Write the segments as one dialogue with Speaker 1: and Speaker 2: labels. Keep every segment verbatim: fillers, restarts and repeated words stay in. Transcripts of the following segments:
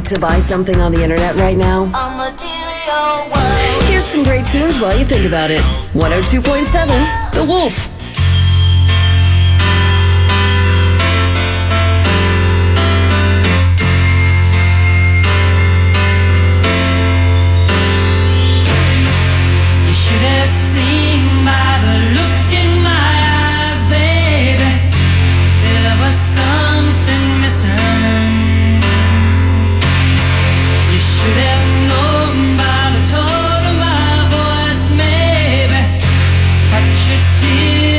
Speaker 1: to buy something on the internet right now?
Speaker 2: A material world.
Speaker 1: Here's some great tunes while you think about it. one oh two point seven, The Wolf.
Speaker 3: Dear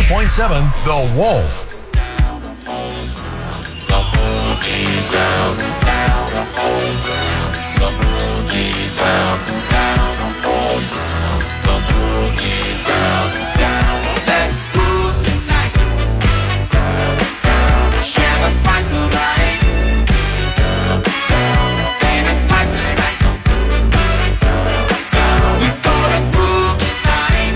Speaker 3: point seven, The Wolf.
Speaker 4: The boogie down, down, the boogie down, down, the boogie down, down. Let's groove tonight. Share the spice of life. Baby, spice of life. We gonna groove tonight.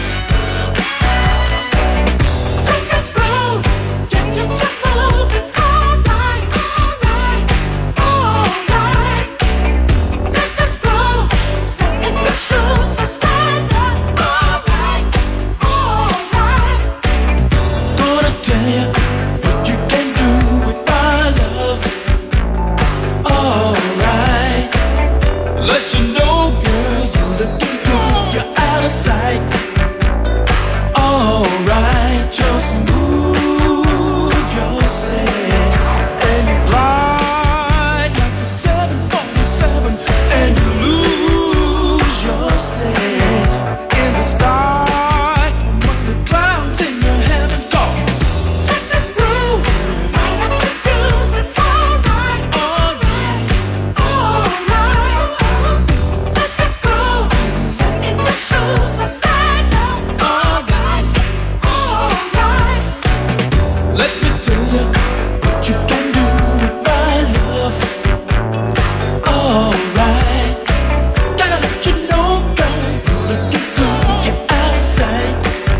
Speaker 4: Take us groove, get you to move. It's alright, alright, alright. Take us groove, sit in the shoes, so stand up. Alright, alright.
Speaker 5: Gonna tell you what you can do with my love. Alright. Let you know, girl, you're looking good. You're out of sight. Alright. Just move yourself and you glide like a seven forty-seven and you lose yourself in the sky among the clouds in your heaven cause.
Speaker 4: Let us groove, light up the fuse. It's alright, alright, alright. Let us groove, sit in the shoes, so stand up. Alright, alright.
Speaker 5: Let me tell you what you can do with my love. Alright. Gotta let you know, girl, you're looking good. You're out of sight.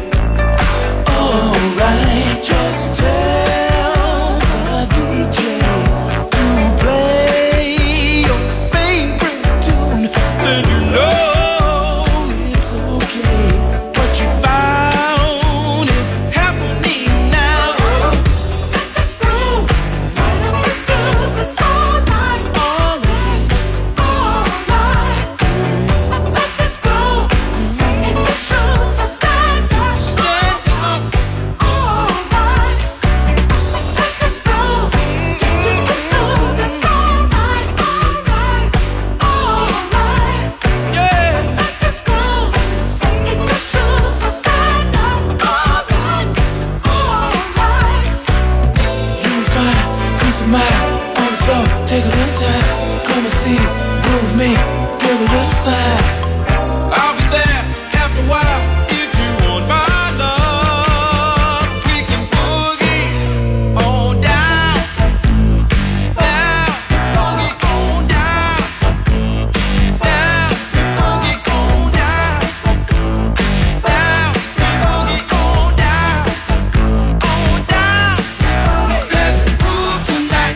Speaker 5: Alright. Just tell the D J to play your favorite tune. Then you know it's okay. What you found is happening now.
Speaker 4: Let us groove, light up the fuse. It's alright, alright, alright. Let us groove, sit in the shoes, so stand up. Stand up, alright. Let us groove, get you to move. It's alright, alright, alright.
Speaker 5: Yeah.
Speaker 4: Let us groove, sit in the shoes, so stand up. Alright, alright.
Speaker 5: You will find peace of mind on the floor. Take a little time, come and see, groove me, give a little sign. I'll be there after a while if you want my love. We can boogie on down, down, boogie on down, down, boogie on down, down, boogie on down, on down.
Speaker 4: Let's groove tonight.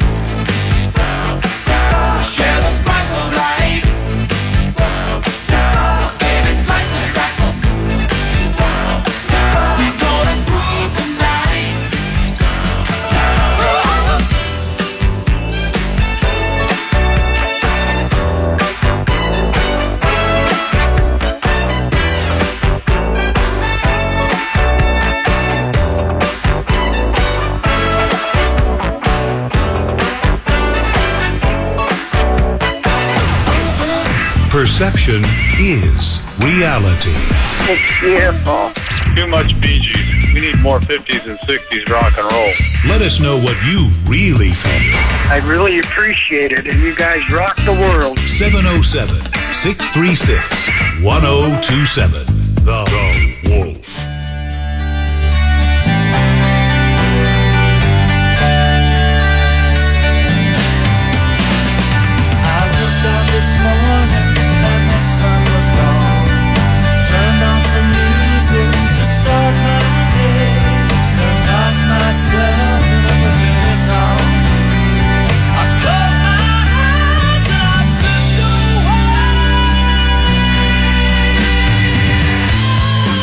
Speaker 5: Share the spice of life.
Speaker 4: Baby, slice and crackle.
Speaker 5: We gonna groove tonight.
Speaker 6: Perception is reality.
Speaker 7: It's beautiful.
Speaker 8: Too much Bee Gees. We need more fifties and sixties rock and roll.
Speaker 6: Let us know what you really feel.
Speaker 7: I really appreciate it, and you guys rock the world.
Speaker 6: seven oh seven, six three six, one oh two seven. The, the Wolf.
Speaker 5: I woke up this morning and the sun was gone. Turned on some music to start my day. And lost myself in a familiar song. I closed my eyes and I slipped away.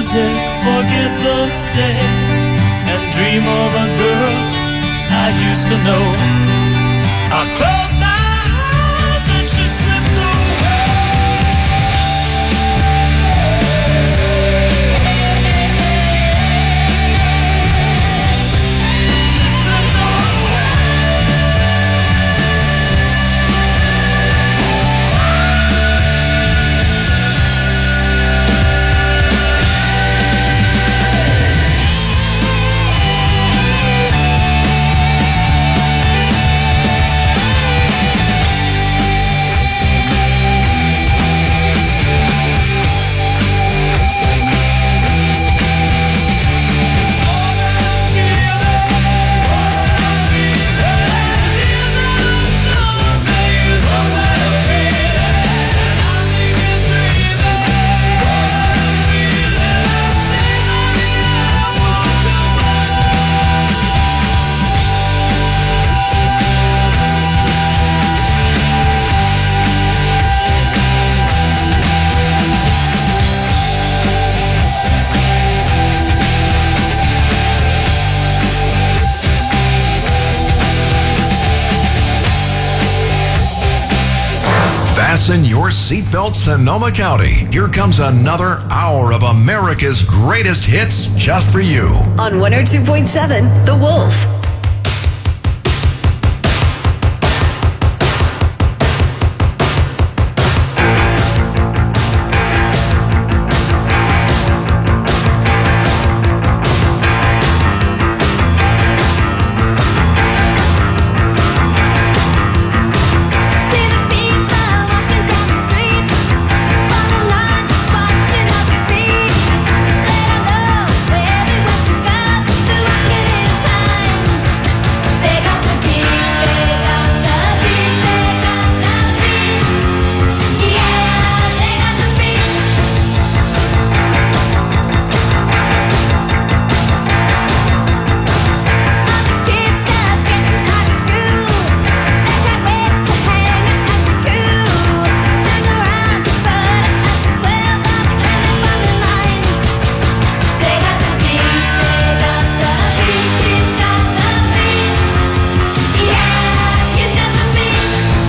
Speaker 5: music, forget the day, and dream of a girl I used to know. I close my eyes and she slipped away. She slipped away.
Speaker 3: Fasten your seatbelt, Sonoma County. Here comes another hour of America's greatest hits just for you.
Speaker 1: On one oh two point seven, The Wolf.
Speaker 4: See the people walking down the street, on the line, just watching other feet. They don't know where they want to go. They're walking in time. They got the beat, they got the beat, they got the beat. Yeah, they got the beat. All the kids just getting out of school. They can't wait to hang out and be cool. Hang around the fun after twelve. I'm standing by the line. They got the beat, they got the beat. He's got the beat. Yeah, you got the beat.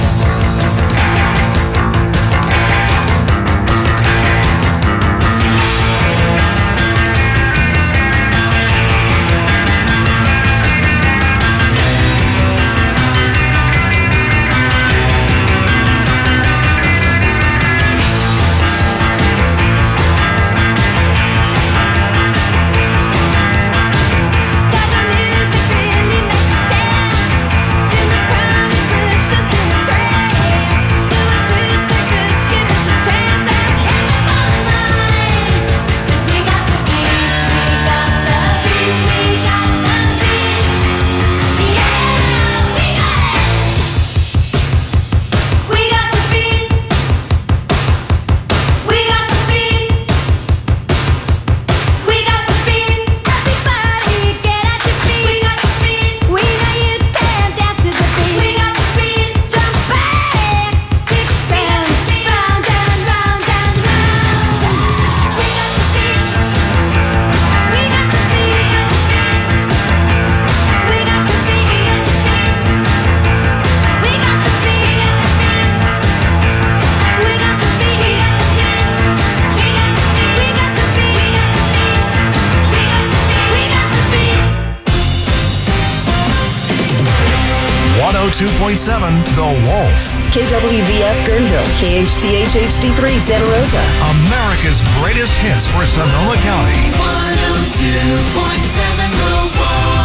Speaker 4: Got the music really makes us dance. In the crowd it puts us in a trance. You want to, so just give us a chance and hit the bottom line. 'Cause we got the beat, we got the beat, we got the beat. Yeah, we got it. We got the beat. We got the beat. We got the beat. Everybody get at your feet. We got the beat. We know you can dance to the beat. We got the beat. Jump back, kick round, round and round and round. We got the beat. We got the beat. We got the beat. We got the beat. We got the beat. We got the beat. We got the beat. We got the beat.
Speaker 3: one oh two point seven, The Wolf.
Speaker 1: K W V F Guerneville, K H T H H D three Santa Rosa.
Speaker 3: America's greatest hits for Sonoma County.
Speaker 5: one oh two point seven The Wolf.